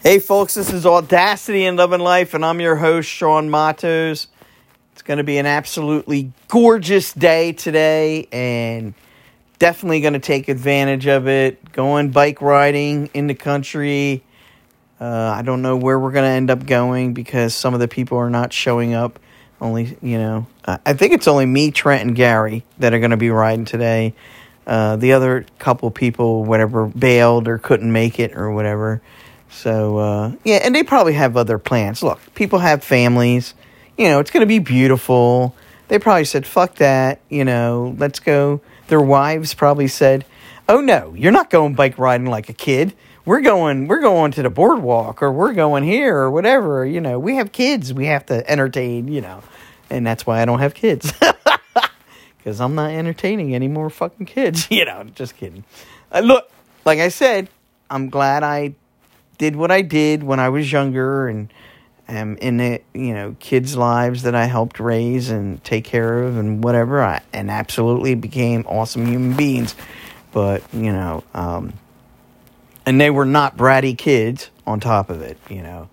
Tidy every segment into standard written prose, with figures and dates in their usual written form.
Hey folks, this is Audacity and Love and Life, and I'm your host, Sean Matos. It's going to be an absolutely gorgeous day today, and definitely going to take advantage of it. Going bike riding in the country. I don't know where we're going to end up going because some of the people are not showing up. Only, I think it's only me, Trent, and Gary that are going to be riding today. The other couple people, whatever, bailed or couldn't make it or whatever. So, and they probably have other plans. Look, people have families. It's going to be beautiful. They probably said, fuck that, let's go. Their wives probably said, oh, no, you're not going bike riding like a kid. We're going to the boardwalk, or we're going here, or whatever. We have kids we have to entertain, and that's why I don't have kids. Because I'm not entertaining any more fucking kids. Just kidding. Look, like I said, I'm glad I did what I did when I was younger, and am in the kids' lives that I helped raise and take care of and whatever, and absolutely became awesome human beings. But and they were not bratty kids on top of it,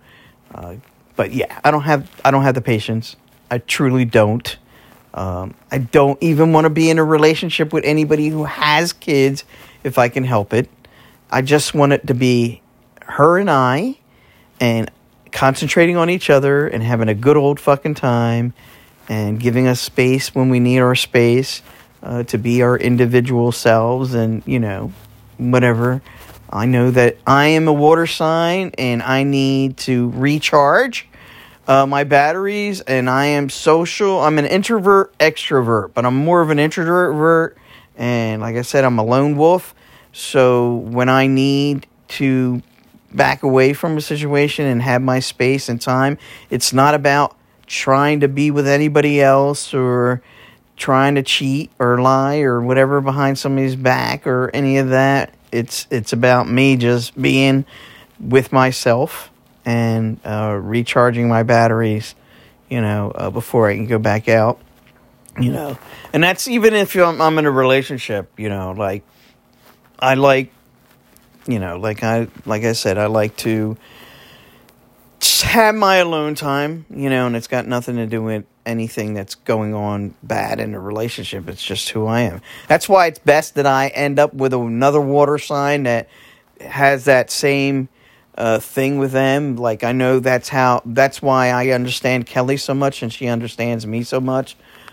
But yeah, I don't have the patience. I truly don't. I don't even want to be in a relationship with anybody who has kids if I can help it. I just want it to be her and I, and concentrating on each other and having a good old fucking time and giving us space when we need our space to be our individual selves and, whatever. I know that I am a water sign and I need to recharge my batteries, and I am social. I'm an introvert, extrovert, but I'm more of an introvert, and like I said, I'm a lone wolf. So when I need to back away from a situation and have my space and time, it's not about trying to be with anybody else or trying to cheat or lie or whatever behind somebody's back or any of that. It's about me just being with myself and recharging my batteries, before I can go back out, and that's even if I'm in a relationship, like I like, like I said, I like to just have my alone time, and it's got nothing to do with anything that's going on bad in a relationship. It's just who I am. That's why it's best that I end up with another water sign that has that same thing with them. Like, I know that's why I understand Kelly so much and she understands me so much,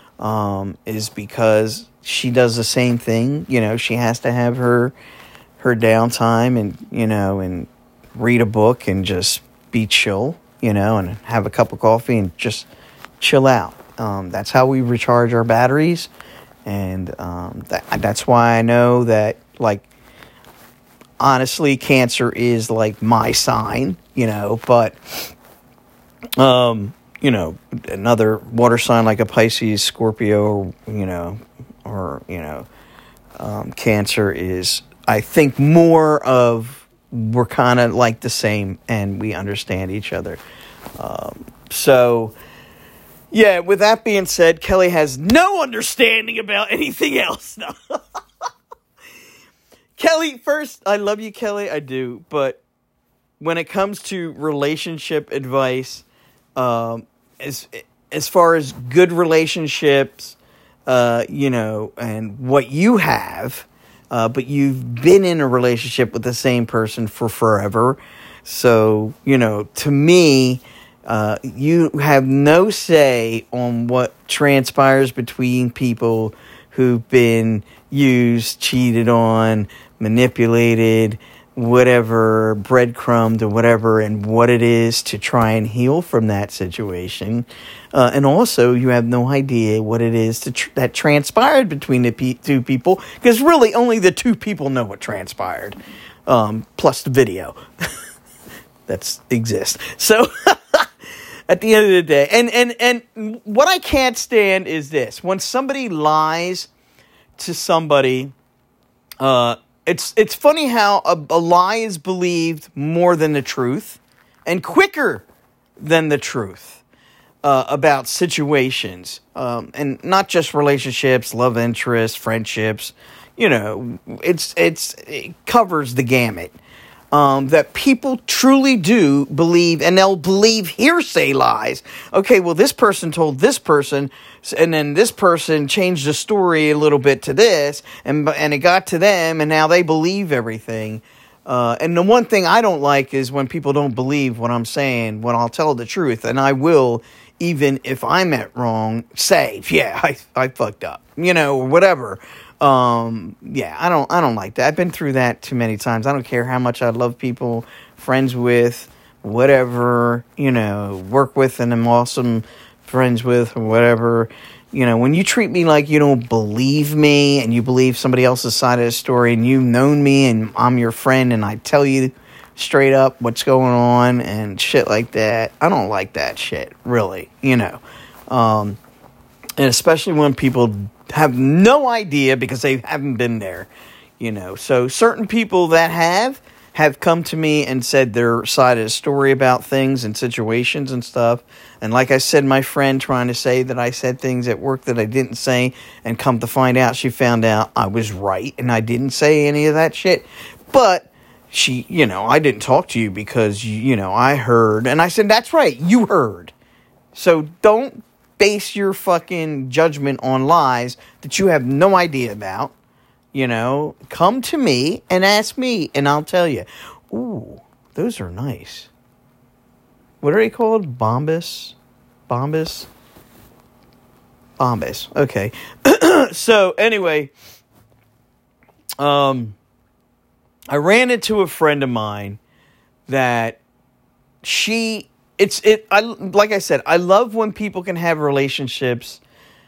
is because she does the same thing. She has to have her downtime and, and read a book and just be chill, and have a cup of coffee and just chill out. That's how we recharge our batteries. And that's why I know that, like, honestly, Cancer is like my sign, but, another water sign like a Pisces, Scorpio, or Cancer is, I think, more of, we're kind of like the same and we understand each other. So, yeah, with that being said, Kelly has no understanding about anything else. No. Kelly, first, I love you, Kelly, I do, but when it comes to relationship advice, as far as good relationships, and what you have, but you've been in a relationship with the same person for forever, so, to me, you have no say on what transpires between people who've been used, cheated on, manipulated, whatever, breadcrumbed or whatever, and what it is to try and heal from that situation. And also, you have no idea what it is that transpired between the two people, because really only the two people know what transpired, plus the video that exists. So, at the end of the day, and what I can't stand is this: when somebody lies to somebody, it's funny how a lie is believed more than the truth, and quicker than the truth about situations, and not just relationships, love interests, friendships. It covers the gamut. that people truly do believe, and they'll believe hearsay lies. Okay, well, this person told this person, and then this person changed the story a little bit to this, and it got to them, and now they believe everything. And the one thing I don't like is when people don't believe what I'm saying, when I'll tell the truth, and I will, even if I'm at wrong, say, yeah, I fucked up, or whatever. Yeah, I don't like that. I've been through that too many times. I don't care how much I love people, friends with, whatever, work with, and I'm awesome friends with, or whatever. When you treat me like you don't believe me, and you believe somebody else's side of the story, and you've known me, and I'm your friend, and I tell you straight up what's going on, and shit like that, I don't like that shit, really, and especially when people have no idea because they haven't been there, So certain people that have come to me and said their side of the story about things and situations and stuff. And like I said, my friend trying to say that I said things at work that I didn't say, and come to find out, she found out I was right and I didn't say any of that shit. But she, I didn't talk to you because, I heard. And I said, that's right, you heard. So don't base your fucking judgment on lies that you have no idea about. Come to me and ask me, and I'll tell you. Ooh, those are nice. What are they called? Bombas? Okay. So, anyway, I ran into a friend of mine that like I said, I love when people can have relationships,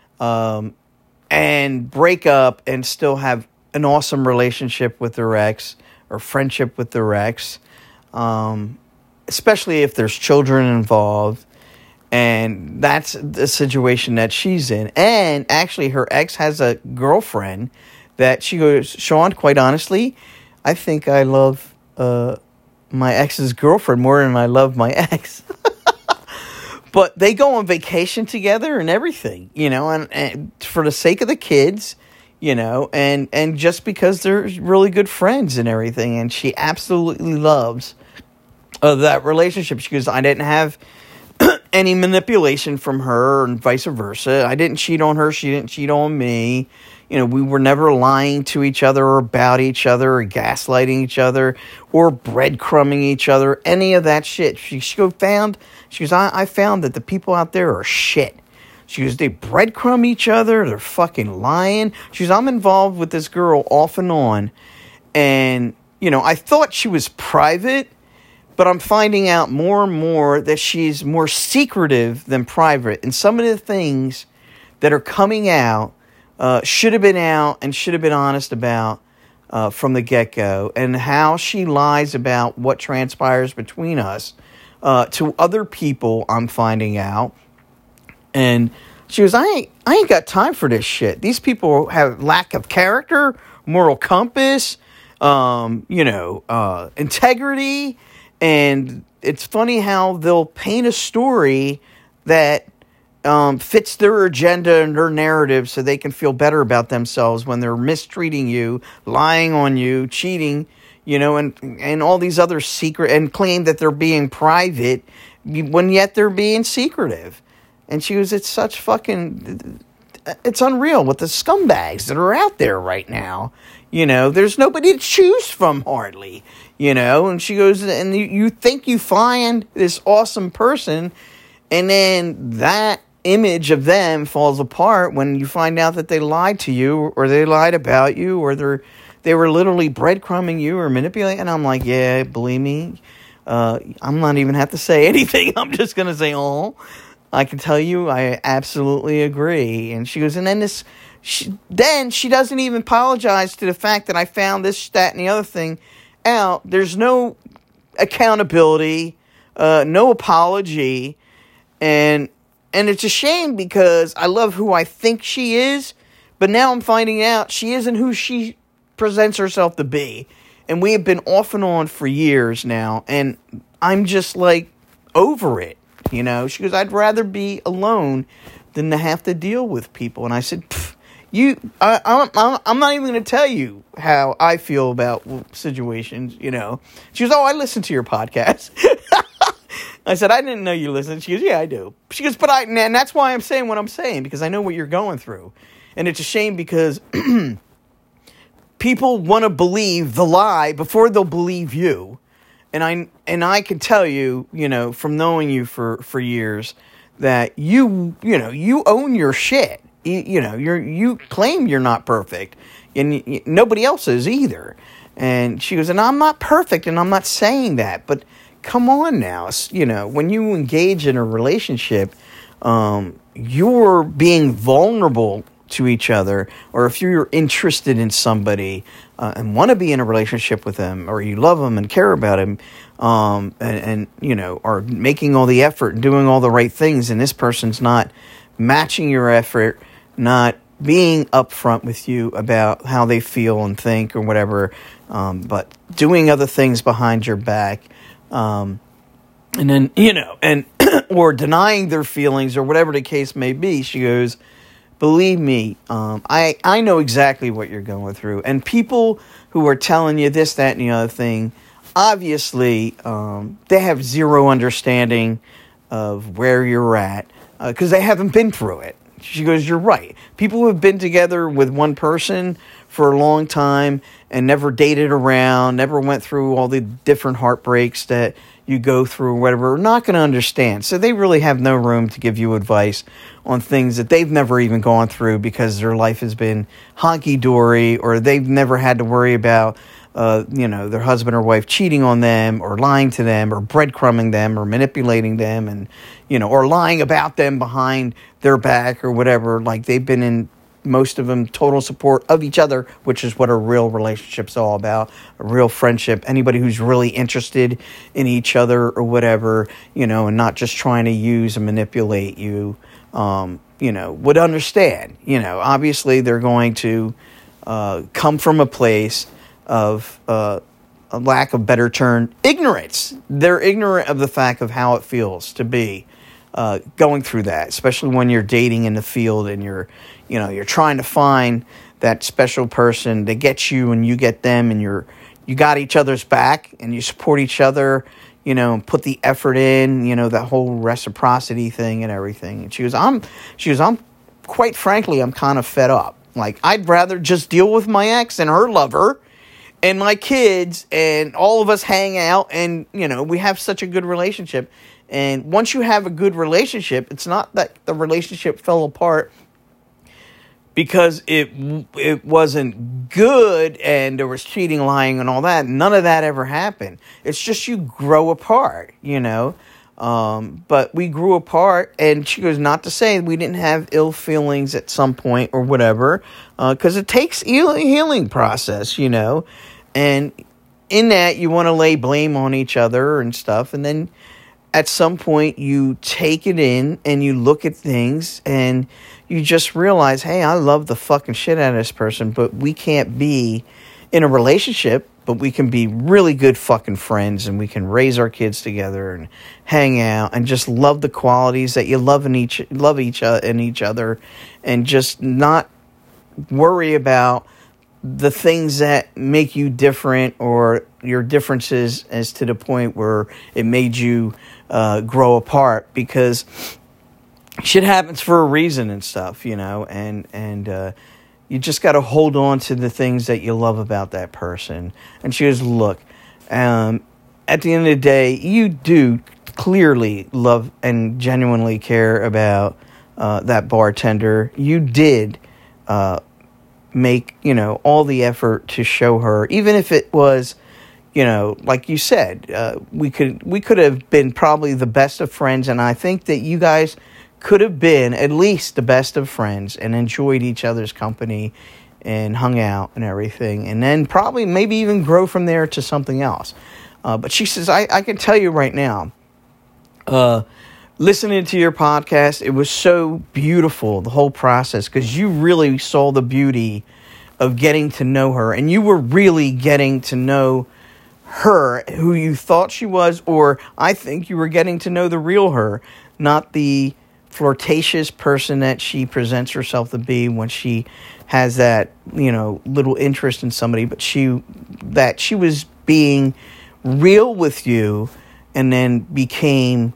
and break up and still have an awesome relationship with their ex or friendship with their ex, especially if there's children involved. And that's the situation that she's in. And actually, her ex has a girlfriend that she goes, Sean, quite honestly, I think I love my ex's girlfriend more than I love my ex. But they go on vacation together and everything, and for the sake of the kids, and just because they're really good friends and everything. And she absolutely loves that relationship. She goes, I didn't have any manipulation from her and vice versa. I didn't cheat on her. She didn't cheat on me. We were never lying to each other or about each other or gaslighting each other or breadcrumbing each other, any of that shit. She goes, I found that the people out there are shit. She goes, they breadcrumb each other. They're fucking lying. She goes, I'm involved with this girl off and on. And, I thought she was private, but I'm finding out more and more that she's more secretive than private. And some of the things that are coming out should have been out and should have been honest about from the get-go, and how she lies about what transpires between us to other people, I'm finding out. And she goes, I ain't got time for this shit. These people have lack of character, moral compass, integrity, and it's funny how they'll paint a story that fits their agenda and their narrative so they can feel better about themselves when they're mistreating you, lying on you, cheating, and all these other secret, and claim that they're being private when yet they're being secretive. And she goes, it's unreal with the scumbags that are out there right now. There's nobody to choose from hardly, and she goes, and you think you find this awesome person, and then that image of them falls apart when you find out that they lied to you, or they lied about you, or they were literally breadcrumbing you or manipulating. And I'm like, yeah, believe me, I'm not even have to say anything. I'm just going to say, oh, I can tell you, I absolutely agree. And she goes, and then she doesn't even apologize to the fact that I found this, that, and the other thing out. There's no accountability, no apology, and it's a shame because I love who I think she is, but now I'm finding out she isn't who she presents herself to be. And we have been off and on for years now, and I'm just like over it. She goes, I'd rather be alone than to have to deal with people. And I said, I'm not even going to tell you how I feel about situations, you know. She goes, oh, I listen to your podcast. I said, I didn't know you listened. She goes, yeah, I do. She goes, and that's why I'm saying what I'm saying, because I know what you're going through. And it's a shame because people want to believe the lie before they'll believe you. And I can tell you, you know, from knowing you for years, that you own your shit. You claim you're not perfect, and nobody else is either. And she goes, and I'm not perfect, and I'm not saying that, but come on now, you know, when you engage in a relationship, you're being vulnerable to each other, or if you're interested in somebody and want to be in a relationship with them, or you love them and care about them, and you know, are making all the effort and doing all the right things, and this person's not matching your effort, not being upfront with you about how they feel and think or whatever, but doing other things behind your back, and then, you know, and or denying their feelings or whatever the case may be. She goes, believe me, I know exactly what you're going through. And people who are telling you this, that, and the other thing, obviously, they have zero understanding of where you're at, because they haven't been through it. She goes, you're right. People who have been together with one person for a long time and never dated around, never went through all the different heartbreaks that you go through or whatever, are not going to understand. So they really have no room to give you advice on things that they've never even gone through, because their life has been honky-dory, or they've never had to worry about their husband or wife cheating on them, or lying to them, or breadcrumbing them, or manipulating them, and, you know, or lying about them behind their back or whatever. Like, they've been in, most of them, total support of each other, which is what a real relationship's all about, a real friendship. Anybody who's really interested in each other or whatever, you know, and not just trying to use and manipulate you, you know, would understand. You know, obviously they're going to come from a place of a lack of better term, ignorance. They're ignorant of the fact of how it feels to be going through that, especially when you're dating in the field and you're trying to find that special person that gets you and you get them, and you got each other's back and you support each other, you know, and put the effort in, you know, that whole reciprocity thing and everything. And she goes, I'm quite frankly, I'm kind of fed up. Like, I'd rather just deal with my ex and her lover and my kids, and all of us hang out, and, you know, we have such a good relationship. And once you have a good relationship, it's not that the relationship fell apart because it wasn't good and there was cheating, lying, and all that. None of that ever happened. It's just you grow apart, you know. But we grew apart, and she goes, not to say we didn't have ill feelings at some point or whatever, because it takes healing process, you know. And in that, you want to lay blame on each other and stuff, and then at some point you take it in and you look at things and you just realize, hey, I love the fucking shit out of this person, but we can't be in a relationship, but we can be really good fucking friends, and we can raise our kids together and hang out and just love the qualities that you love in each other, and just not worry about the things that make you different, or your differences as to the point where it made you grow apart, because shit happens for a reason and stuff, you know, and you just got to hold on to the things that you love about that person. And she goes, look, at the end of the day, you do clearly love and genuinely care about that bartender. You did make, you know, all the effort to show her, even if it was, you know, like you said, we could have been probably the best of friends, and I think that you guys could have been at least the best of friends and enjoyed each other's company and hung out and everything, and then probably maybe even grow from there to something else. But she says, I can tell you right now, listening to your podcast, it was so beautiful, the whole process, because you really saw the beauty of getting to know her, and you were really getting to know her, who you thought she was, or I think you were getting to know the real her, not the flirtatious person that she presents herself to be when she has that, little interest in somebody, but she was being real with you and then became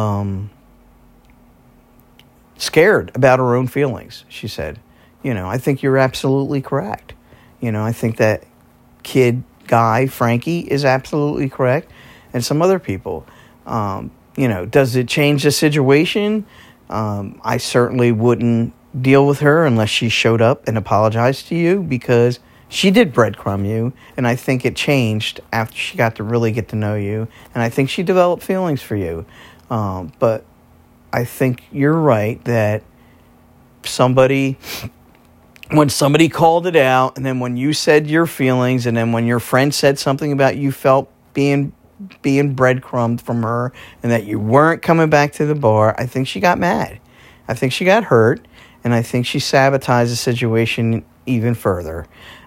scared about her own feelings, she said. I think you're absolutely correct. I think that guy, Frankie, is absolutely correct, and some other people. Does it change the situation? I certainly wouldn't deal with her unless she showed up and apologized to you, because she did breadcrumb you, and I think it changed after she got to really get to know you, and I think she developed feelings for you. But I think you're right that when somebody called it out, and then when you said your feelings, and then when your friend said something about you felt being breadcrumbed from her and that you weren't coming back to the bar, I think she got mad. I think she got hurt, and I think she sabotaged the situation even further.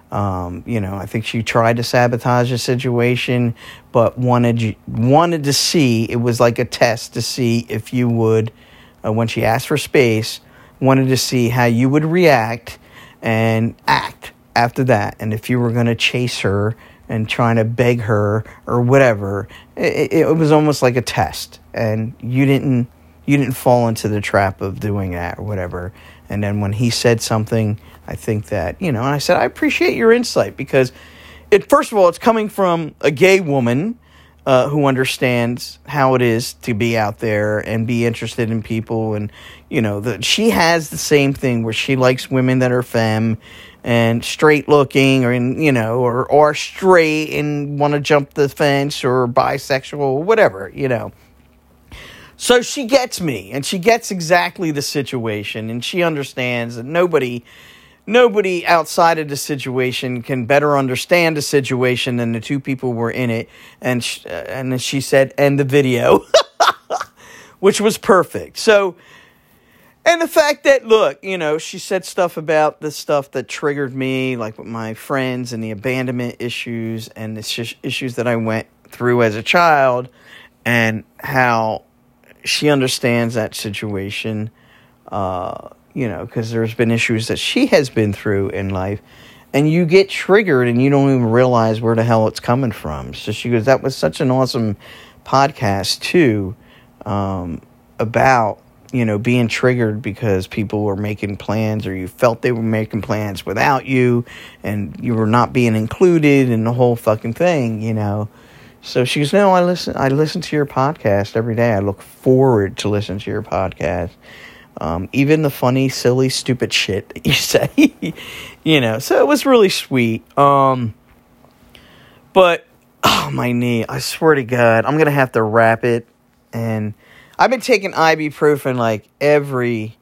I think she tried to sabotage the situation, but wanted to see, it was like a test to see if you would, when she asked for space, wanted to see how you would react and act after that. And if you were going to chase her and trying to beg her or whatever, it was almost like a test. And you didn't fall into the trap of doing that or whatever. And then when he said something, I think that, and I said, I appreciate your insight, because first of all, it's coming from a gay woman who understands how it is to be out there and be interested in people. And, she has the same thing where she likes women that are femme and straight looking, or straight and want to jump the fence, or bisexual or whatever, So she gets me, and she gets exactly the situation, and she understands that nobody outside of the situation can better understand the situation than the two people who were in it. And then she said, end the video, which was perfect. So, and the fact that, look, she said stuff about the stuff that triggered me, like with my friends and the abandonment issues and the issues that I went through as a child, and how she understands that situation, because there's been issues that she has been through in life, and you get triggered and you don't even realize where the hell it's coming from. So she goes, that was such an awesome podcast too, about, being triggered because people were making plans, or you felt they were making plans without you, and you were not being included in the whole fucking thing, So she goes, no, I listen to your podcast every day. I look forward to listening to your podcast. Even the funny, silly, stupid shit that you say, so it was really sweet. But, my knee, I swear to God, I'm going to have to wrap it. And I've been taking ibuprofen like every,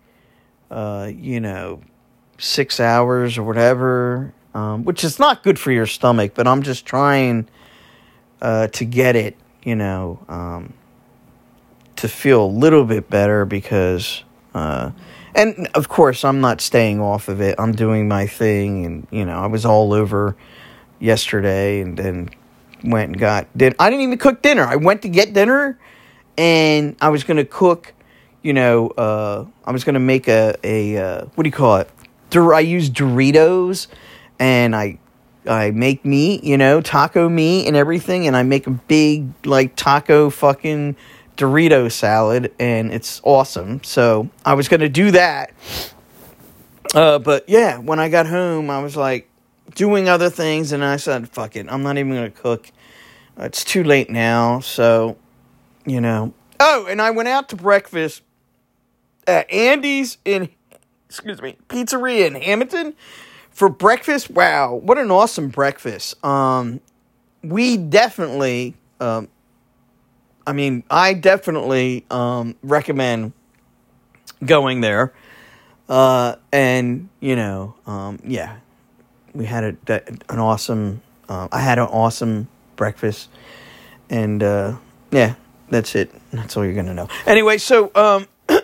6 hours or whatever, which is not good for your stomach, but I'm just trying to get it, to feel a little bit better, because, and of course I'm not staying off of it. I'm doing my thing, and, I was all over yesterday, and then went and got dinner. I didn't even cook dinner. I went to get dinner, and I was going to cook, I was going to make a what do you call it? I use Doritos, and I make meat, taco meat and everything, and I make a big, taco fucking Dorito salad, and it's awesome. So I was going to do that. But yeah, when I got home, I was doing other things, and I said, fuck it, I'm not even going to cook. It's too late now, so, Oh, and I went out to breakfast at Andy's Pizzeria in Hamilton. For breakfast, wow, what an awesome breakfast. We definitely, I definitely recommend going there. And, yeah, we had an awesome, I had an awesome breakfast. And, yeah, that's it. That's all you're going to know. Anyway, so, oh,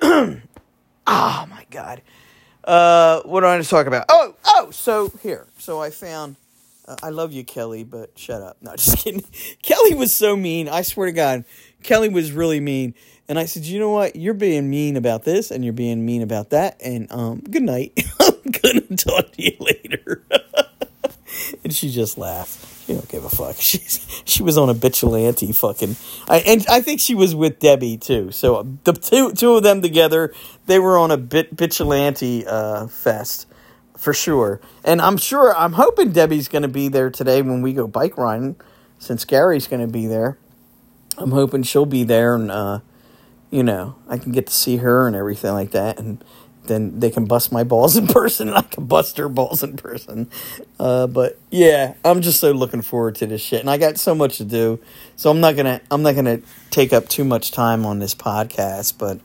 my God. What do I want to talk about? So here. So I found, I love you, Kelly, but shut up. No, just kidding. Kelly was so mean. I swear to God. Kelly was really mean. And I said, you know what? You're being mean about this, and you're being mean about that. And good night. I'm going to talk to you later. And she just laughed. She don't give a fuck. She was on a bitchalante fucking. And I think she was with Debbie, too. So the two of them together, they were on a bitchalante fest. For sure. And I'm hoping Debbie's going to be there today when we go bike riding, since Gary's going to be there. I'm hoping she'll be there, and, I can get to see her and everything like that. And then they can bust my balls in person, and I can bust her balls in person. But yeah, I'm just so looking forward to this shit. And I got so much to do. So I'm not gonna take up too much time on this podcast, but,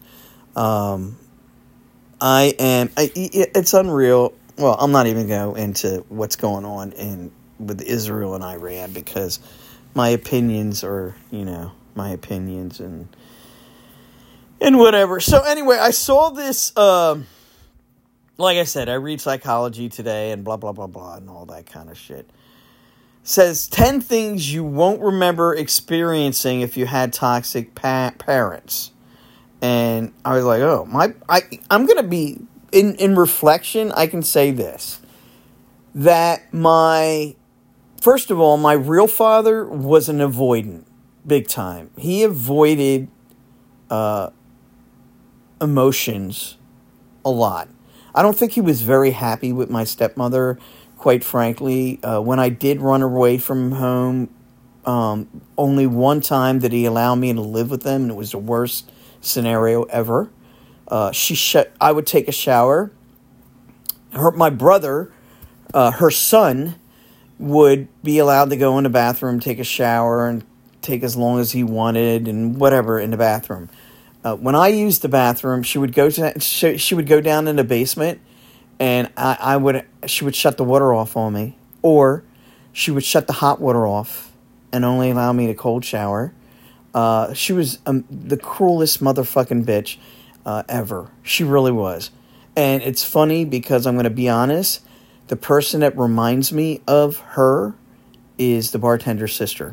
it's unreal. Well, I'm not even going to go into what's going on with Israel and Iran, because my opinions are, my opinions and whatever. So anyway, I saw this, like I said, I read Psychology Today and blah, blah, blah, blah, and all that kind of shit. Says 10 things you won't remember experiencing if you had toxic parents. And I was like, oh, I'm going to be... In reflection, I can say this, that first of all, my real father was an avoidant, big time. He avoided emotions a lot. I don't think he was very happy with my stepmother, quite frankly. When I did run away from home, only one time did he allow me to live with them, and it was the worst scenario ever. I would take a shower. My brother, her son, would be allowed to go in the bathroom, take a shower, and take as long as he wanted, and whatever in the bathroom. When I used the bathroom, she would go down in the basement, and she would shut the water off on me, or she would shut the hot water off and only allow me to cold shower. She was the cruelest motherfucking bitch ever. She really was. And it's funny because I'm going to be honest, the person that reminds me of her is the bartender's sister.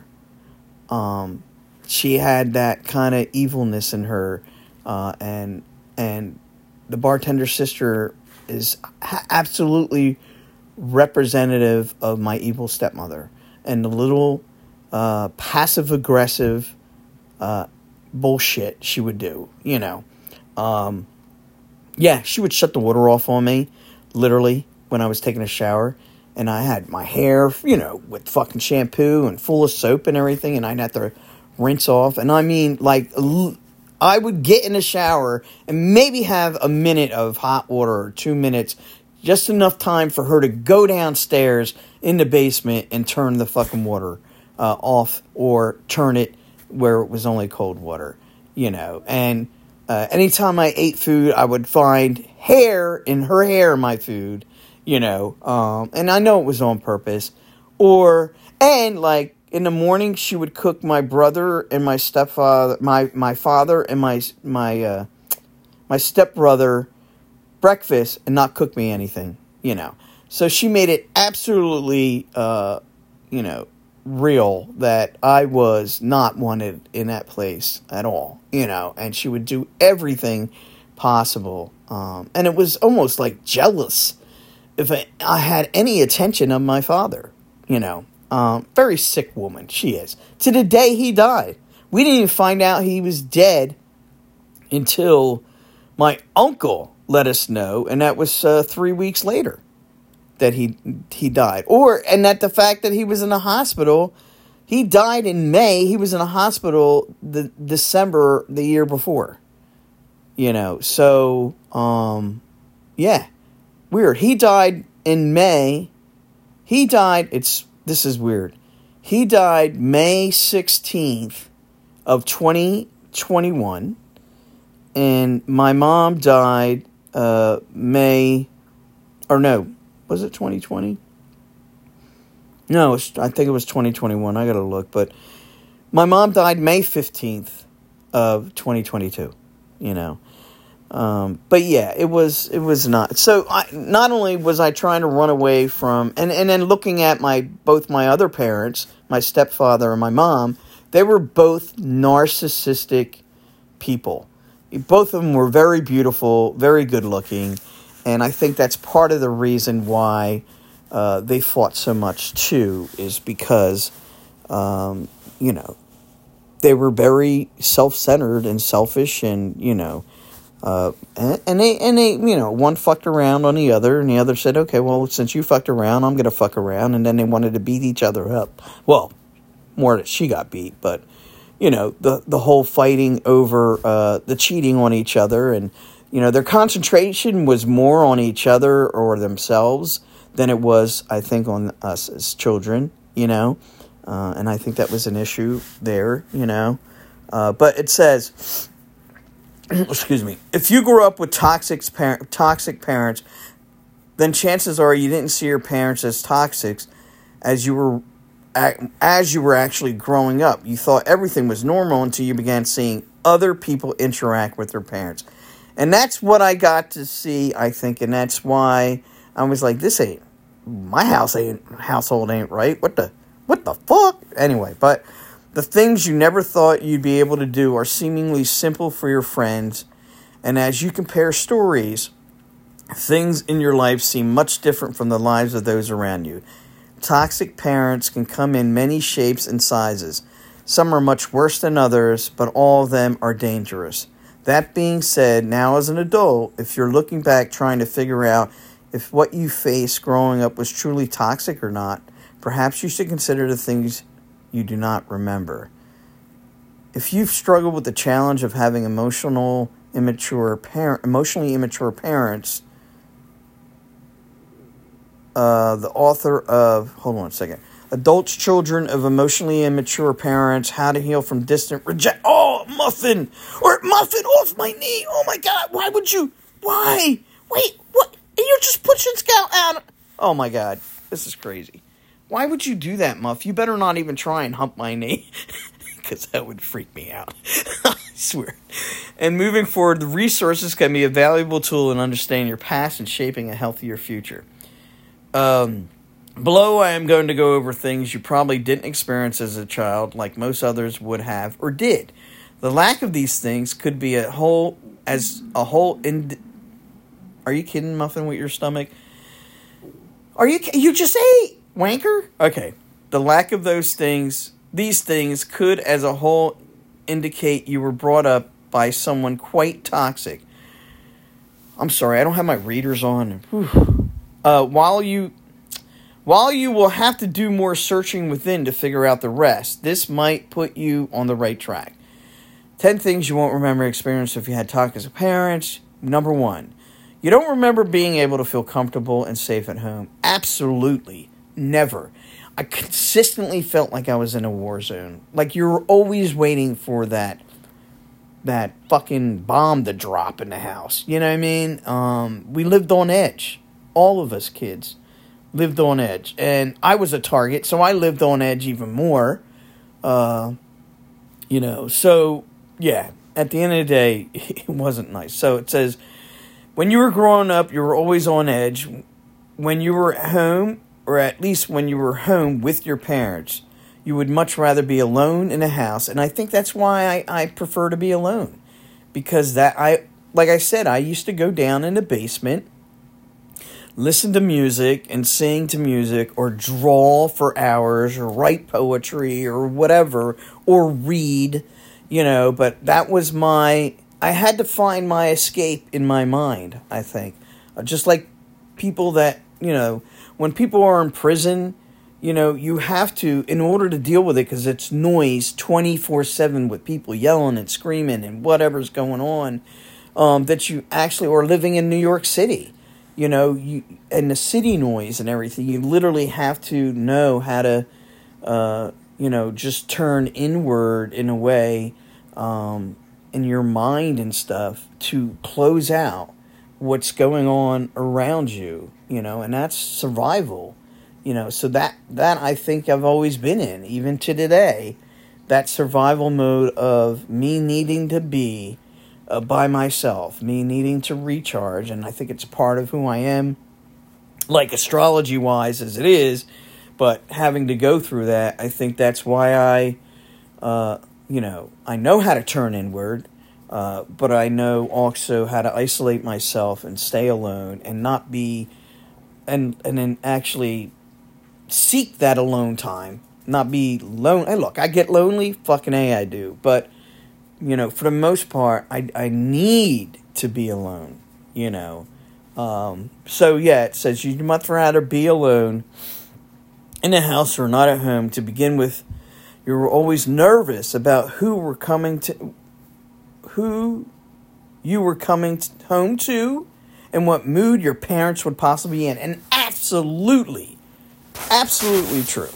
She had that kind of evilness in her, and the bartender's sister is absolutely representative of my evil stepmother, and the little passive-aggressive bullshit she would do, Yeah, she would shut the water off on me, literally, when I was taking a shower. And I had my hair, with fucking shampoo and full of soap and everything. And I'd have to rinse off. And I mean, I would get in the shower and maybe have a minute of hot water or 2 minutes. Just enough time for her to go downstairs in the basement and turn the fucking water off. Or turn it where it was only cold water, And anytime I ate food, I would find hair in my food, and I know it was on purpose. And in the morning, she would cook my brother and my stepfather, my father and my stepbrother breakfast and not cook me anything, So she made it absolutely, real that I was not wanted in that place at all, and she would do everything possible. And it was almost like jealous if I had any attention of my father, very sick woman she is. To the day he died. We didn't even find out he was dead until my uncle let us know, and that was 3 weeks later that he died. And that the fact that he was in a hospital, he died in May, he was in a hospital the December the year before. So, yeah, weird. He died in May. This is weird. He died May 16th of 2021, and my mom died was it 2020? No, I think it was 2021. I gotta look, but my mom died May 15th of 2022. But yeah, it was not. So not only was I trying to run away from, and then looking at both my other parents, my stepfather and my mom, They were both narcissistic people. Both of them were very beautiful, very good looking, and I think that's part of the reason why they fought so much too, is because, they were very self-centered and selfish, and they one fucked around on the other, and the other said, okay, well, since you fucked around, I'm gonna fuck around, and then they wanted to beat each other up. Well, more that she got beat, but the whole fighting over the cheating on each other, and their concentration was more on each other or themselves than it was, I think, on us as children, and I think that was an issue there, but it says, excuse me, if you grew up with toxic parents, then chances are you didn't see your parents as toxic as you were actually growing up. You thought everything was normal until you began seeing other people interact with their parents. And that's what I got to see, I think, and that's why I was like, my household ain't right. What the fuck? Anyway, but the things you never thought you'd be able to do are seemingly simple for your friends, and as you compare stories, things in your life seem much different from the lives of those around you. Toxic parents can come in many shapes and sizes. Some are much worse than others, but all of them are dangerous. That being said, now as an adult, if you're looking back trying to figure out if what you faced growing up was truly toxic or not, perhaps you should consider the things you do not remember. If you've struggled with the challenge of having emotionally immature parents, the author of, hold on a second, Adults, Children of Emotionally Immature Parents, How to Heal from Distant Reject. Oh, Muffin off my knee. Oh my God, why? Wait, what? And you're just pushing Scout out. Oh my God, this is crazy. Why would you do that, Muff? You better not even try and hump my knee, because that would freak me out. I swear. And moving forward, the resources can be a valuable tool in understanding your past and shaping a healthier future. Below, I am going to go over things you probably didn't experience as a child, like most others would have or did. The lack of these things could be Are you kidding, Muffin, with your stomach? You just ate, wanker? Okay. The lack of these things could as a whole indicate you were brought up by someone quite toxic. I'm sorry, I don't have my readers on. While you will have to do more searching within to figure out the rest, this might put you on the right track. 10 things you won't remember experience if you had toxic parents. Number 1, you don't remember being able to feel comfortable and safe at home. Absolutely. Never. I consistently felt like I was in a war zone. Like you were always waiting for that fucking bomb to drop in the house. You know what I mean? We lived on edge. All of us kids lived on edge. And I was a target, so I lived on edge even more. So, yeah, at the end of the day, it wasn't nice. So it says, when you were growing up, you were always on edge. When you were at home, or at least when you were home with your parents, you would much rather be alone in a house. And I think that's why I prefer to be alone. Because like I said, I used to go down in the basement, listen to music and sing to music, or draw for hours, or write poetry, or whatever, or read, but that was I had to find my escape in my mind, I think. Just like people that, when people are in prison, you have to, in order to deal with it, because it's noise 24/7 with people yelling and screaming and whatever's going on, that you actually, or living in New York City, and the city noise and everything, you literally have to know how to, just turn inward in a way, in your mind and stuff to close out what's going on around you, and that's survival, so that I think I've always been in, even to today, that survival mode of me needing to be by myself, me needing to recharge, and I think it's part of who I am, like astrology-wise as it is, but having to go through that, I think that's why I I know how to turn inward, but I know also how to isolate myself and stay alone and not be, and then actually seek that alone time, not be lone. Hey, look, I get lonely, fucking A, I do, but for the most part, I need to be alone. So yeah, it says you'd much rather be alone in a house or not at home. To begin with, you're always nervous about who you were coming home to, and what mood your parents would possibly be in. And absolutely true.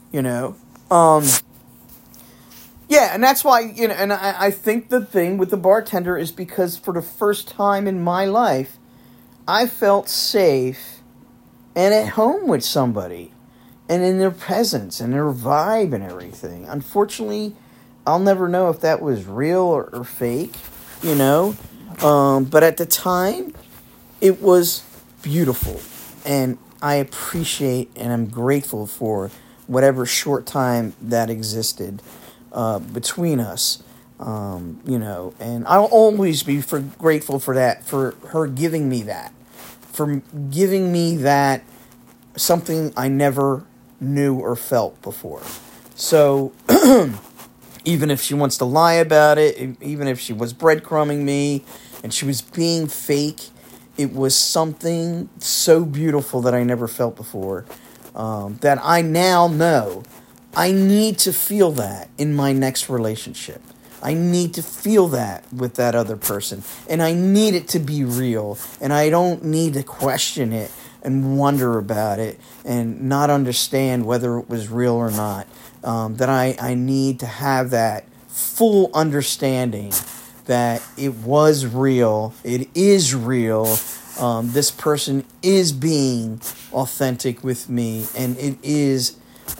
Yeah, and that's why, and I think the thing with the bartender is because for the first time in my life, I felt safe and at home with somebody, and in their presence and their vibe and everything. Unfortunately, I'll never know if that was real or fake, but at the time, it was beautiful, and I appreciate and I'm grateful for whatever short time that existed between us, and I'll always be grateful for that, for her giving me that, something I never knew or felt before. So, even if she wants to lie about it, even if she was breadcrumbing me and she was being fake, it was something so beautiful that I never felt before, that I now know I need to feel that in my next relationship. I need to feel that with that other person. And I need it to be real. And I don't need to question it and wonder about it and not understand whether it was real or not. That I need to have that full understanding that it was real. It is real. This person is being authentic with me. And it is,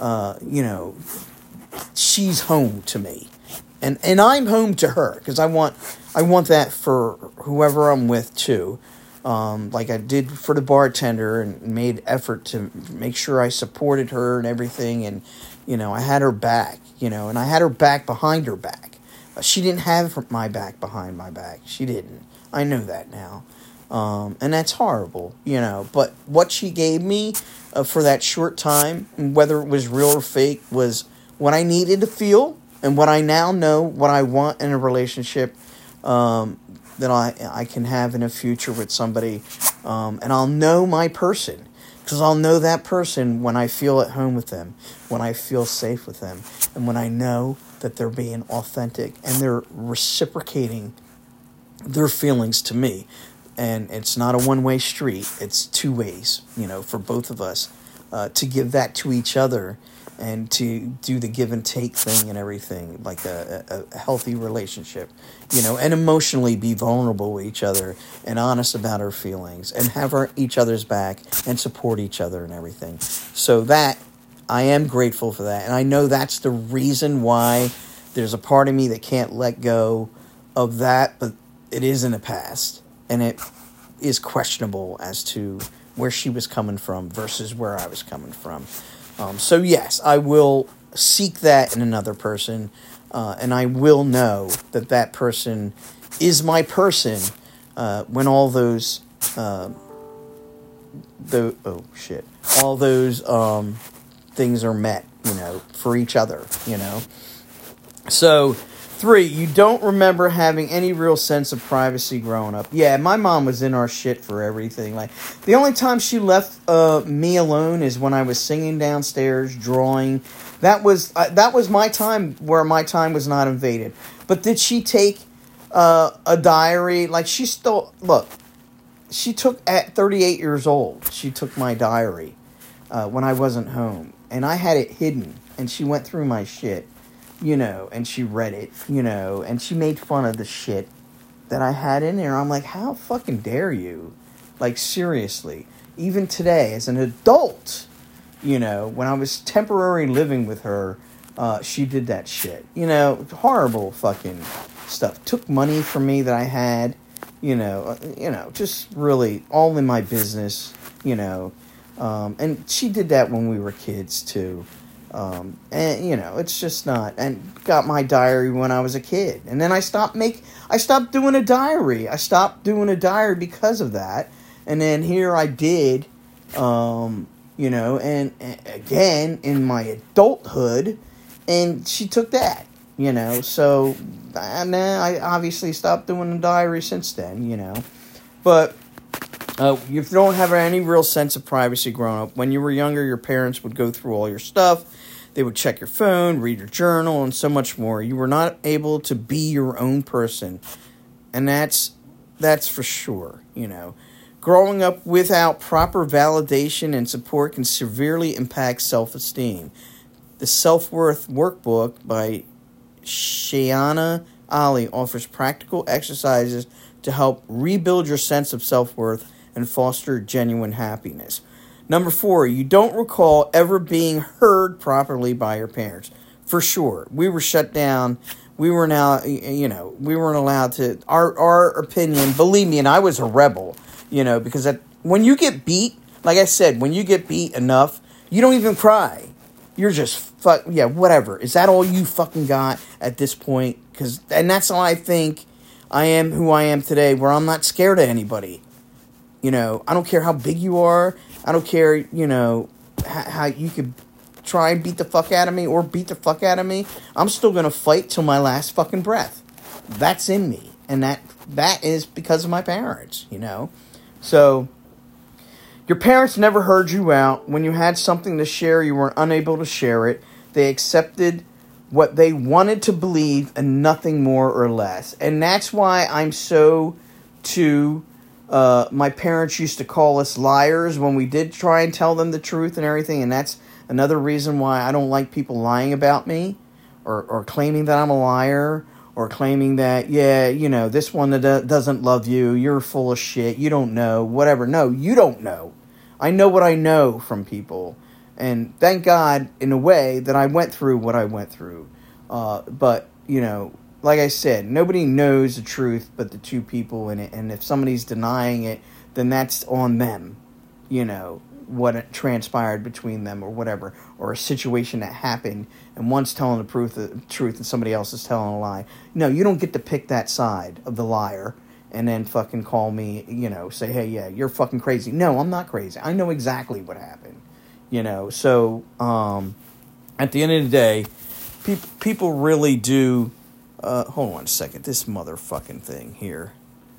she's home to me. And I'm home to her, because I want that for whoever I'm with too. Like I did for the bartender, and made effort to make sure I supported her and everything, and I had her back, and I had her back behind her back. She didn't have my back behind my back. She didn't. I know that now, and that's horrible, But what she gave me for that short time, whether it was real or fake, was what I needed to feel. And what I now know, what I want in a relationship, that I can have in a future with somebody, and I'll know my person, because I'll know that person when I feel at home with them, when I feel safe with them, and when I know that they're being authentic and they're reciprocating their feelings to me. And it's not a one-way street; it's two ways, for both of us, to give that to each other. And to do the give and take thing and everything, like a healthy relationship, and emotionally be vulnerable with each other and honest about our feelings and have each other's back and support each other and everything. So that, I am grateful for that. And I know that's the reason why there's a part of me that can't let go of that, but it is in the past. And it is questionable as to where she was coming from versus where I was coming from. So yes, I will seek that in another person, and I will know that person is my person when all those all those things are met, for each other, So 3, you don't remember having any real sense of privacy growing up. Yeah, my mom was in our shit for everything. Like, the only time she left me alone is when I was singing downstairs, drawing. That was my time, where my time was not invaded. But did she take a diary? Like, she took, at 38 years old, she took my diary when I wasn't home. And I had it hidden, and she went through my shit. And she read it, and she made fun of the shit that I had in there. I'm like, how fucking dare you? Like, seriously. Even today, as an adult, when I was temporarily living with her, she did that shit. Horrible fucking stuff. Took money from me that I had, just really all in my business, and she did that when we were kids, too. And it's just not. And got my diary when I was a kid, and then I stopped doing a diary. I stopped doing a diary because of that, and then here I did, and again in my adulthood, and she took that, So I obviously stopped doing a diary since then, but. You don't have any real sense of privacy growing up. When you were younger, your parents would go through all your stuff. They would check your phone, read your journal, and so much more. You were not able to be your own person. And that's for sure, Growing up without proper validation and support can severely impact self-esteem. The Self-Worth Workbook by Shayana Ali offers practical exercises to help rebuild your sense of self-worth and foster genuine happiness. Number 4, you don't recall ever being heard properly by your parents. For sure. We were shut down. We were we weren't allowed to, our opinion, believe me, and I was a rebel, because when you get beat, like I said, when you get beat enough, you don't even cry. You're just, whatever. Is that all you fucking got at this point? And that's all I think I am who I am today, where I'm not scared of anybody. I don't care how big you are. I don't care, how you could try and beat the fuck out of me or beat the fuck out of me. I'm still going to fight till my last fucking breath. That's in me. And that is because of my parents, So, your parents never heard you out. When you had something to share, you were unable to share it. They accepted what they wanted to believe and nothing more or less. And that's why I'm so my parents used to call us liars when we did try and tell them the truth and everything. And that's another reason why I don't like people lying about me or claiming that I'm a liar or claiming that, this one that doesn't love you, you're full of shit, you don't know, whatever. No, you don't know. I know what I know from people. And thank God, in a way, that I went through what I went through. But, like I said, nobody knows the truth but the two people in it. And if somebody's denying it, then that's on them, what transpired between them or whatever. Or a situation that happened and one's telling the truth and somebody else is telling a lie. No, you don't get to pick that side of the liar and then fucking call me, say, hey, yeah, you're fucking crazy. No, I'm not crazy. I know exactly what happened. So at the end of the day, people really do. Hold on a second. This motherfucking thing here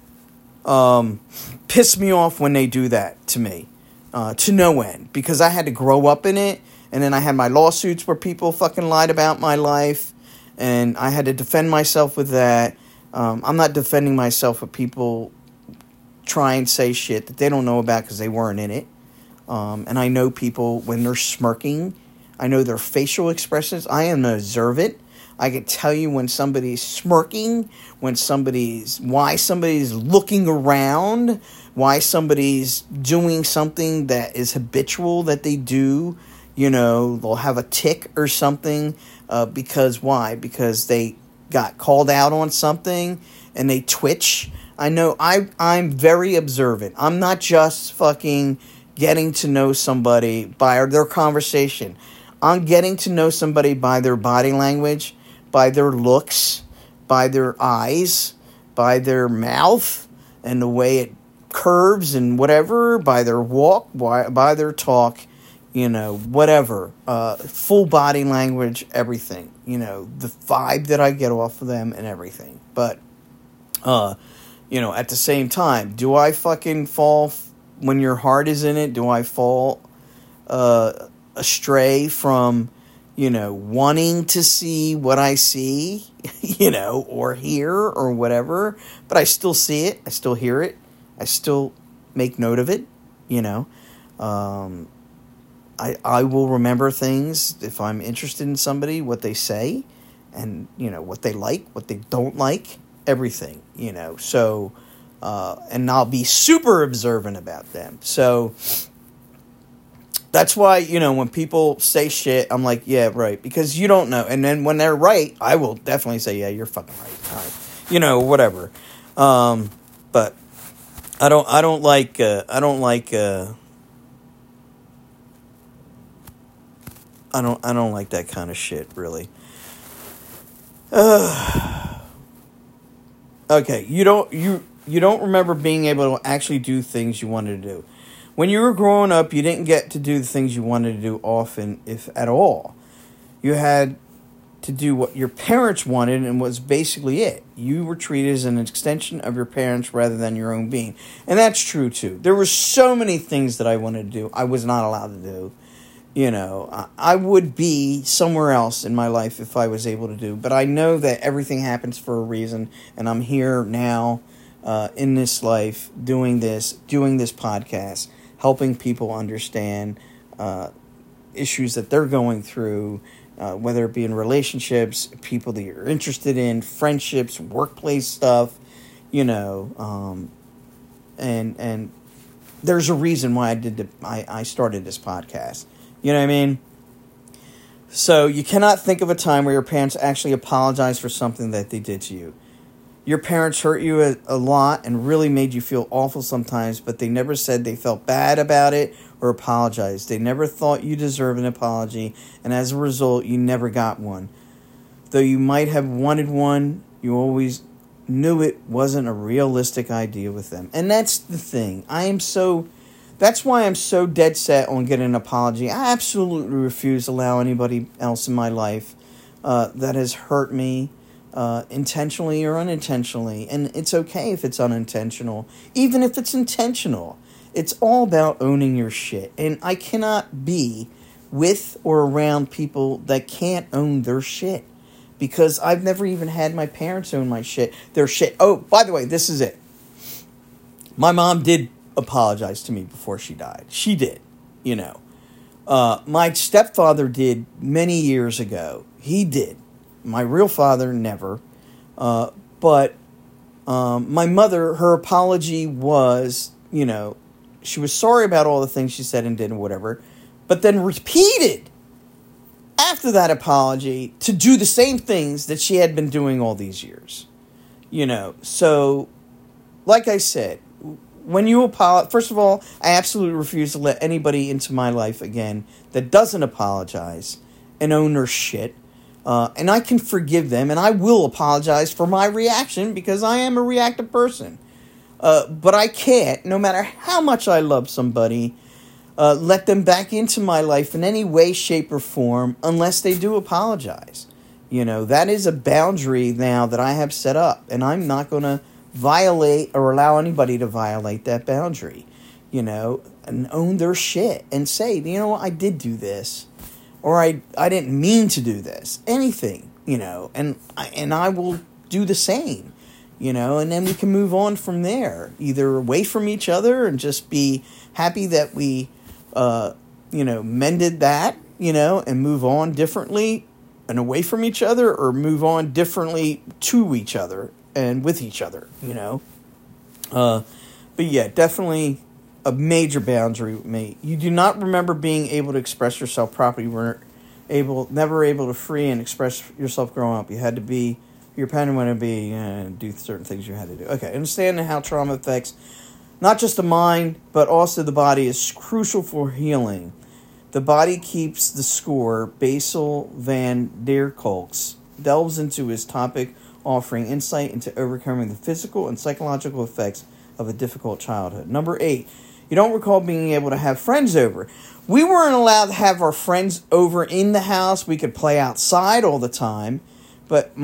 piss me off when they do that to me, to no end, because I had to grow up in it, and then I had my lawsuits where people fucking lied about my life, and I had to defend myself with that. I'm not defending myself with people try and say shit that they don't know about because they weren't in it. And I know people when they're smirking. I know their facial expressions. I am observant. I can tell you when somebody's smirking, why somebody's looking around, why somebody's doing something that is habitual that they do. They'll have a tic or something. Because why? Because they got called out on something and they twitch. I know I'm very observant. I'm not just fucking getting to know somebody by their conversation. I'm getting to know somebody by their body language, by their looks, by their eyes, by their mouth, and the way it curves and whatever, by their walk, by their talk, whatever. Full body language, everything. The vibe that I get off of them and everything. But, at the same time, do I fucking fall when your heart is in it? Do I fall astray from, wanting to see what I see, or hear or whatever? But I still see it. I still hear it. I still make note of it, I will remember things if I'm interested in somebody, what they say, and, what they like, what they don't like, everything, So, and I'll be super observant about them. So that's why, when people say shit, I'm like, yeah, right, because you don't know. And then when they're right, I will definitely say, yeah, you're fucking right. All right. Whatever. But I don't like I don't like that kind of shit, really. Okay, you don't remember being able to actually do things you wanted to do. When you were growing up, you didn't get to do the things you wanted to do often, if at all. You had to do what your parents wanted, and was basically it. You were treated as an extension of your parents rather than your own being. And that's true, too. There were so many things that I wanted to do I was not allowed to do. You know, I would be somewhere else in my life if I was able to do. But I know that everything happens for a reason, and I'm here now in this life doing this podcast, helping people understand issues that they're going through, whether it be in relationships, people that you're interested in, friendships, workplace stuff, you know, and there's a reason why I started this podcast. You know what I mean? So you cannot think of a time where your parents actually apologized for something that they did to you. Your parents hurt you a lot and really made you feel awful sometimes, but they never said they felt bad about it or apologized. They never thought you deserved an apology, and as a result, you never got one. Though you might have wanted one, you always knew it wasn't a realistic idea with them. And that's the thing. That's why I'm so dead set on getting an apology. I absolutely refuse to allow anybody else in my life that has hurt me intentionally or unintentionally. And it's okay if it's unintentional. Even if it's intentional. It's all about owning your shit. And I cannot be with or around people that can't own their shit. Because I've never even had my parents own their shit. Oh, by the way, this is it. My mom did apologize to me before she died. She did, you know. My stepfather did many years ago. He did. My real father, never. But my mother, her apology was, you know, she was sorry about all the things she said and did and whatever, but then repeated after that apology to do the same things that she had been doing all these years. You know, so, like I said, when you apologize, first of all, I absolutely refuse to let anybody into my life again that doesn't apologize and own their shit. And I can forgive them, and I will apologize for my reaction because I am a reactive person. But I can't, no matter how much I love somebody, let them back into my life in any way, shape, or form unless they do apologize. You know, that is a boundary now that I have set up, and I'm not going to violate or allow anybody to violate that boundary, you know, and own their shit and say, you know what, I did do this, or I didn't mean to do this, anything, you know, and I will do the same, you know, and then we can move on from there, either away from each other and just be happy that we, you know, mended that, you know, and move on differently and away from each other, or move on differently to each other and with each other, you know. But yeah, definitely a major boundary with me. You do not remember being able to express yourself properly. You weren't never able to free and express yourself growing up. You had to be, your parent wanted to be, do certain things you had to do. Okay, understanding how trauma affects not just the mind, but also the body is crucial for healing. The body keeps the score. Basil van der Kolk delves into his topic, offering insight into overcoming the physical and psychological effects of a difficult childhood. Number 8, you don't recall being able to have friends over. We weren't allowed to have our friends over in the house. We could play outside all the time, but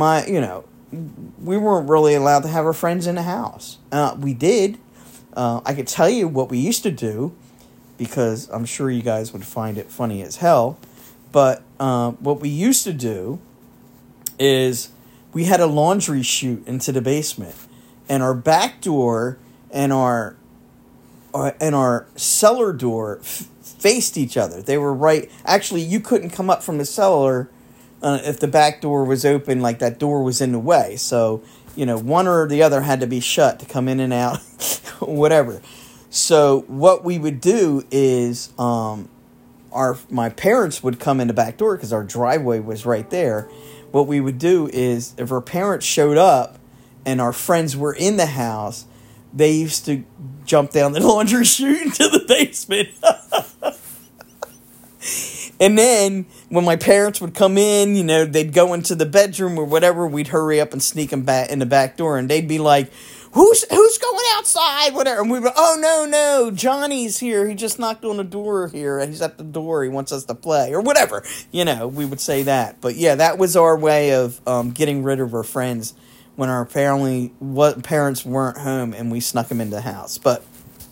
we weren't really allowed to have our friends in the house. We did. I could tell you what we used to do, because I'm sure you guys would find it funny as hell, but what we used to do is, we had a laundry chute into the basement, and our back door and our cellar door faced each other. They were right. Actually, you couldn't come up from the cellar if the back door was open, like that door was in the way. So, you know, one or the other had to be shut to come in and out, whatever. So what we would do is, my parents would come in the back door because our driveway was right there. What we would do is, if our parents showed up and our friends were in the house, they used to jump down the laundry chute into the basement. And then when my parents would come in, you know, they'd go into the bedroom or whatever, we'd hurry up and sneak them back in the back door, and they'd be like, Who's going outside? Whatever. And we were, oh, no, Johnny's here. He just knocked on the door here. He's at the door. He wants us to play. Or whatever. You know, we would say that. But, yeah, that was our way of getting rid of our friends when our parents weren't home and we snuck them into the house. But,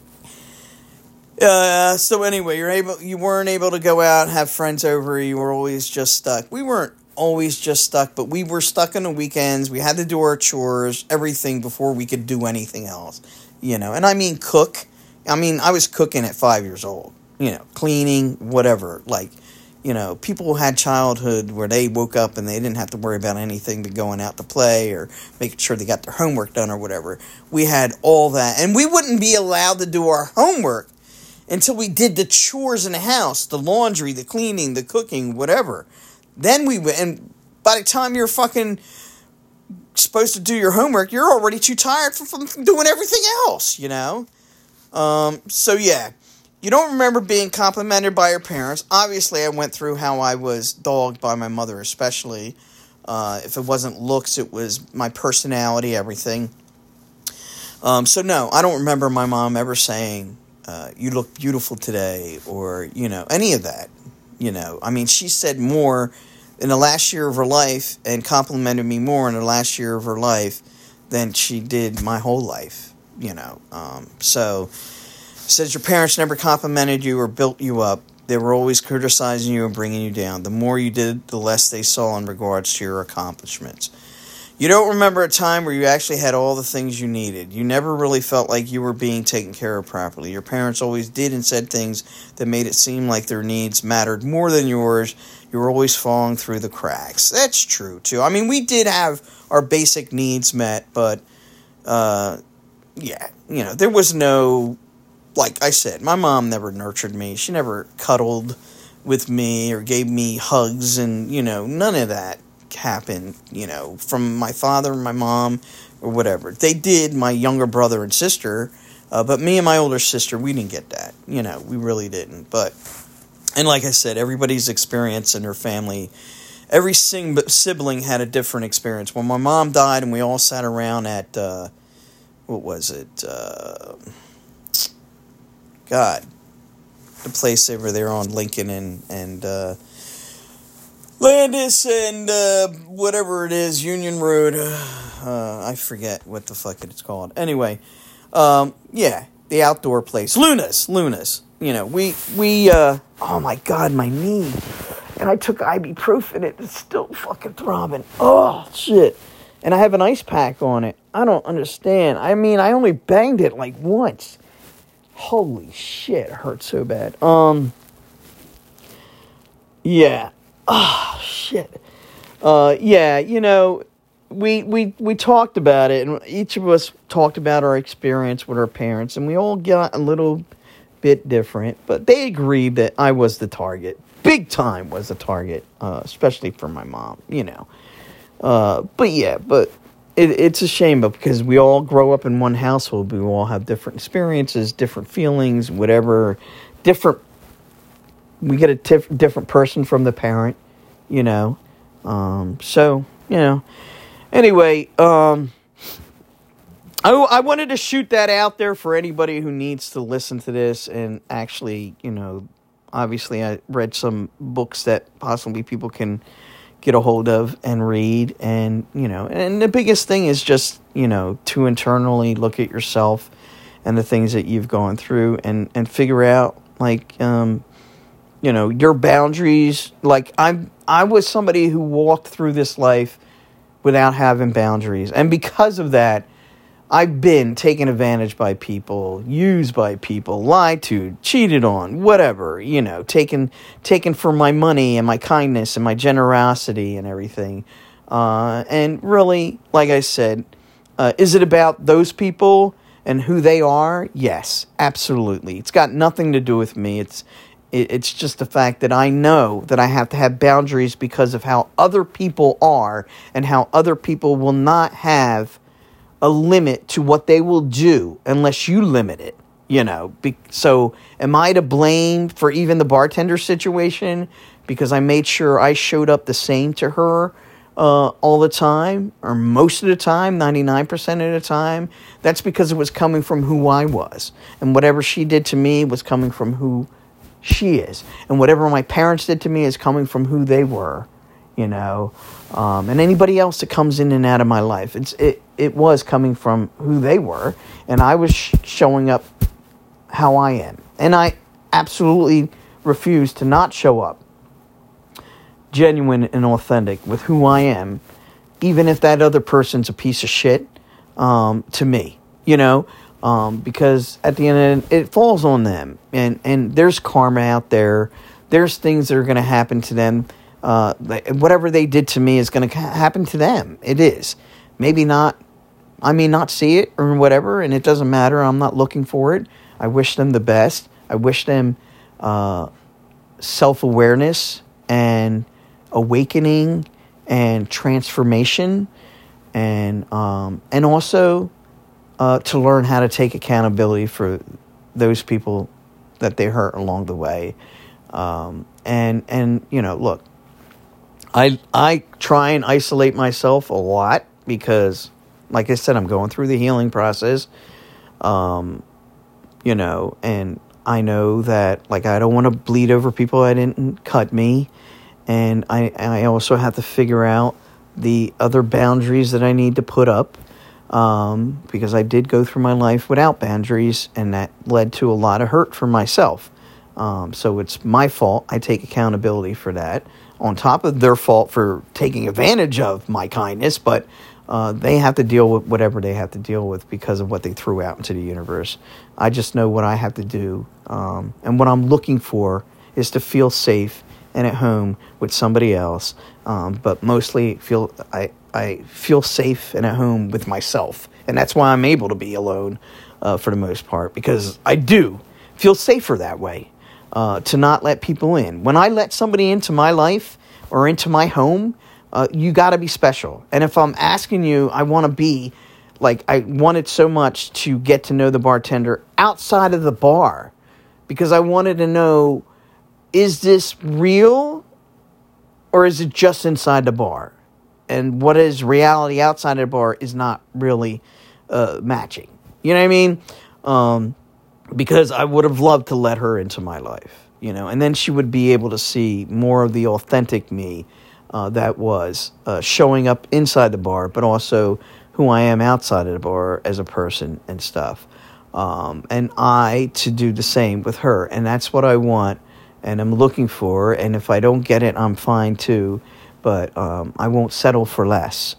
so anyway, you weren't able to go out and have friends over. You were always just stuck. We weren't always just stuck, but we were stuck on the weekends. We had to do our chores, everything before we could do anything else, you know. And I mean cook. I mean, I was cooking at 5 years old, you know, cleaning, whatever. Like, you know, people had childhood where they woke up and they didn't have to worry about anything but going out to play or making sure they got their homework done or whatever. We had all that. And we wouldn't be allowed to do our homework until we did the chores in the house, the laundry, the cleaning, the cooking, whatever. Then we went, and by the time you're fucking supposed to do your homework, you're already too tired from doing everything else, you know? So, yeah. You don't remember being complimented by your parents. Obviously, I went through how I was dogged by my mother, especially. If it wasn't looks, it was my personality, everything. So, no, I don't remember my mom ever saying, you look beautiful today, or, you know, any of that. You know, I mean, she said more in the last year of her life and complimented me more in the last year of her life than she did my whole life, you know. So, says your parents never complimented you or built you up. They were always criticizing you and bringing you down. The more you did, the less they saw in regards to your accomplishments. You don't remember a time where you actually had all the things you needed. You never really felt like you were being taken care of properly. Your parents always did and said things that made it seem like their needs mattered more than yours. You were always falling through the cracks. That's true, too. I mean, we did have our basic needs met, but, yeah, you know, there was no, like I said, my mom never nurtured me. She never cuddled with me or gave me hugs and, you know, none of that happen, you know, from my father and my mom or whatever. They did, my younger brother and sister, but me and my older sister, we didn't get that. You know, we really didn't. But, and like I said, everybody's experience in their family, every sibling had a different experience. When my mom died and we all sat around at, what was it? God, the place over there on Lincoln and Landis and whatever it is, Union Road. I forget what the fuck it's called. Anyway, yeah, the outdoor place, Luna's. You know, we. Oh my God, my knee. And I took ibuprofen. It's still fucking throbbing. Oh shit. And I have an ice pack on it. I don't understand. I mean, I only banged it like once. Holy shit, it hurts so bad. Yeah. Oh, shit. Yeah, you know, we talked about it, and each of us talked about our experience with our parents, and we all got a little bit different, but they agreed that I was the target. Big time was the target, especially for my mom, you know. But yeah, it's a shame, because we all grow up in one household. We all have different experiences, different feelings, whatever, different. We get a different person from the parent, you know. So, you know. Anyway, I wanted to shoot that out there for anybody who needs to listen to this. And actually, you know, obviously I read some books that possibly people can get a hold of and read. And, you know, and the biggest thing is just, you know, to internally look at yourself and the things that you've gone through and figure out, like, you know, your boundaries. Like, I was somebody who walked through this life without having boundaries. And because of that, I've been taken advantage by people, used by people, lied to, cheated on, whatever, you know, taken for my money and my kindness and my generosity and everything. And really, like I said, is it about those people and who they are? Yes, absolutely. It's got nothing to do with me. It's just the fact that I know that I have to have boundaries because of how other people are and how other people will not have a limit to what they will do unless you limit it. So am I to blame for even the bartender situation because I made sure I showed up the same to her all the time, or most of the time, 99% of the time? That's because it was coming from who I was. And whatever she did to me was coming from who she is. And whatever my parents did to me is coming from who they were, And anybody else that comes in and out of my life, it was coming from who they were. And I was showing up how I am. And I absolutely refuse to not show up genuine and authentic with who I am, even if that other person's a piece of shit to me, because at the end of it falls on them. And there's karma out there. There's things that are going to happen to them. Whatever they did to me is going to happen to them. It is. Maybe not. I may not see it or whatever, and it doesn't matter. I'm not looking for it. I wish them the best. I wish them self-awareness and awakening and transformation, and also to learn how to take accountability for those people that they hurt along the way. Look, I try and isolate myself a lot because, like I said, I'm going through the healing process. And I know that, I don't want to bleed over people that didn't cut me. And I also have to figure out the other boundaries that I need to put up, because I did go through my life without boundaries, and that led to a lot of hurt for myself. So it's my fault. I take accountability for that, on top of their fault for taking advantage of my kindness, but they have to deal with whatever they have to deal with because of what they threw out into the universe. I just know what I have to do, and what I'm looking for is to feel safe and at home with somebody else, but mostly I feel safe and at home with myself, and that's why I'm able to be alone for the most part, because I do feel safer that way, to not let people in. When I let somebody into my life or into my home, you got to be special. And if I'm asking you, I want to be, I wanted so much to get to know the bartender outside of the bar, because I wanted to know, is this real or is it just inside the bar? And what is reality outside of the bar is not really matching. You know what I mean? Because I would have loved to let her into my life, and then she would be able to see more of the authentic me that was showing up inside the bar, but also who I am outside of the bar as a person and stuff. And I to do the same with her. And that's what I want and I'm looking for. And if I don't get it, I'm fine too. But I won't settle for less.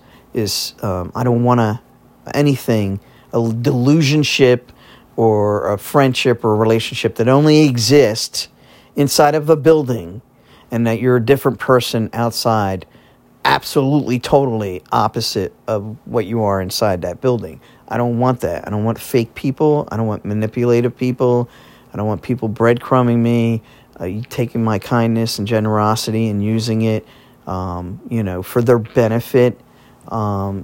I don't want anything, a delusionship or a friendship or a relationship that only exists inside of a building, and that you're a different person outside, absolutely, totally opposite of what you are inside that building. I don't want that. I don't want fake people. I don't want manipulative people. I don't want people breadcrumbing me, taking my kindness and generosity and using it, for their benefit. And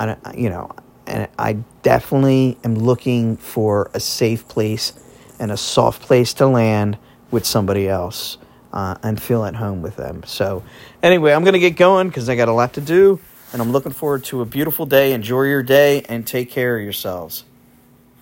I definitely am looking for a safe place and a soft place to land with somebody else. And feel at home with them. So anyway, I'm going to get going because I got a lot to do, and I'm looking forward to a beautiful day. Enjoy your day and take care of yourselves.